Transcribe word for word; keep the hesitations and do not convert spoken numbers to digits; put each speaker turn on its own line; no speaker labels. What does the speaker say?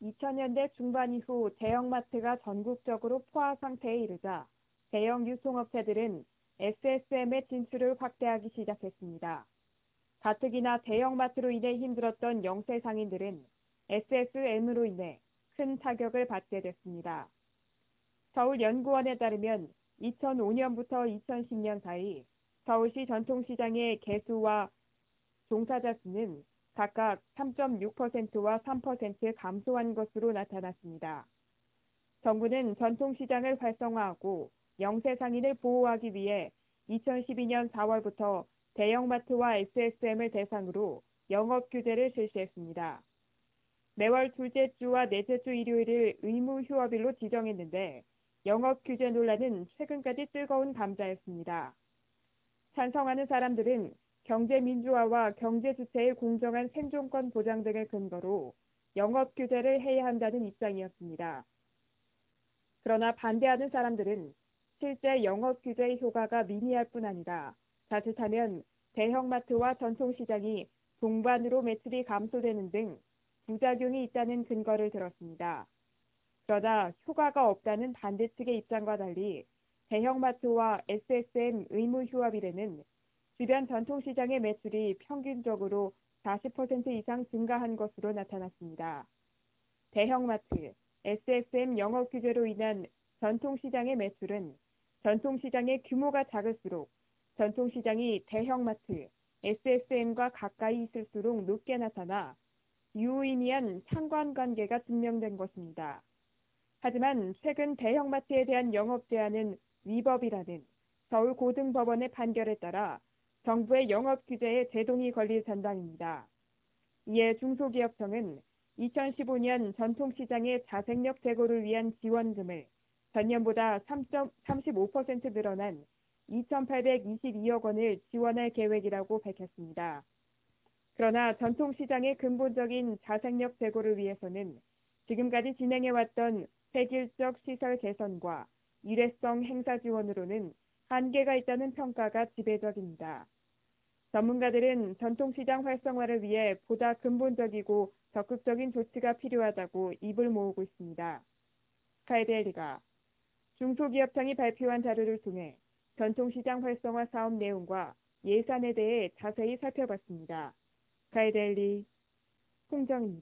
이천 년대 중반 이후 대형마트가 전국적으로 포화 상태에 이르자 대형 유통업체들은 에스에스엠의 진출을 확대하기 시작했습니다. 가뜩이나 대형마트로 인해 힘들었던 영세 상인들은 에스에스엠으로 인해 큰 타격을 받게 됐습니다. 서울연구원에 따르면 이천오 년부터 이천십 년 사이 서울시 전통시장의 개수와 종사자 수는 각각 삼 점 육 퍼센트와 삼 퍼센트 감소한 것으로 나타났습니다. 정부는 전통시장을 활성화하고 영세상인을 보호하기 위해 이천십이 년 사월부터 대형마트와 에스에스엠을 대상으로 영업규제를 실시했습니다. 매월 둘째 주와 넷째 주 일요일을 의무 휴업일로 지정했는데 영업규제 논란은 최근까지 뜨거운 감자였습니다. 찬성하는 사람들은 경제민주화와 경제주체의 공정한 생존권 보장 등을 근거로 영업규제를 해야 한다는 입장이었습니다. 그러나 반대하는 사람들은 실제 영업규제의 효과가 미미할 뿐 아니라 자칫하면 대형마트와 전통시장이 동반으로 매출이 감소되는 등 부작용이 있다는 근거를 들었습니다. 그러나 효과가 없다는 반대 측의 입장과 달리 대형마트와 에스에스엠 의무 휴업일에는 주변 전통시장의 매출이 평균적으로 사십 퍼센트 이상 증가한 것으로 나타났습니다. 대형마트, 에스에스엠 영업 규제로 인한 전통시장의 매출은 전통시장의 규모가 작을수록 전통시장이 대형마트, 에스에스엠과 가까이 있을수록 높게 나타나 유의미한 상관관계가 증명된 것입니다. 하지만 최근 대형마트에 대한 영업 제한은 위법이라는 서울고등법원의 판결에 따라 정부의 영업 규제에 제동이 걸릴 전당입니다. 이에 중소기업청은 이천십오 년 전통시장의 자생력 제고를 위한 지원금을 전년보다 삼십오 퍼센트 늘어난 이천팔백이십이억 원을 지원할 계획이라고 밝혔습니다. 그러나 전통시장의 근본적인 자생력 제고를 위해서는 지금까지 진행해왔던 획일적 시설 개선과 일회성 행사 지원으로는 한계가 있다는 평가가 지배적입니다. 전문가들은 전통시장 활성화를 위해 보다 근본적이고 적극적인 조치가 필요하다고 입을 모으고 있습니다. 스카이데일리가 중소기업청이 발표한 자료를 통해 전통시장 활성화 사업 내용과 예산에 대해 자세히 살펴봤습니다. 스카이데일리 홍정입니다.